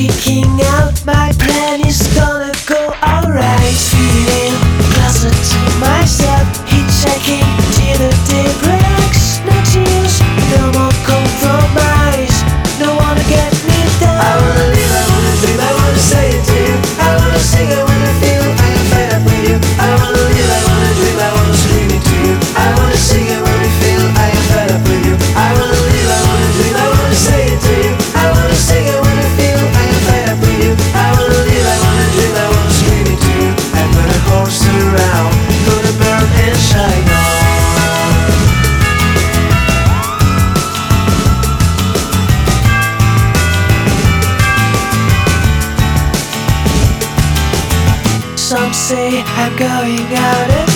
thinking out my plan is gonna go alright. Feeling closer to myself, hitchhiking till the day breaks. No tears, no more compromise. No one to get me down. I wanna live, I wanna dream, I wanna say it to you. I wanna sing, I wanna feel, I am fed up with you. I wanna live, I wanna dream, I wanna scream it to you. I wanna sing, I wanna feel, I am fed up with you. I wanna live, I wanna dream, I wanna say it to you. I wanna sing, I wanna feel, I am fed up with you. I wanna live, I wanna dream, I wanna scream it to you. And when a horse around, gonna burn and shine on. Some say I'm going out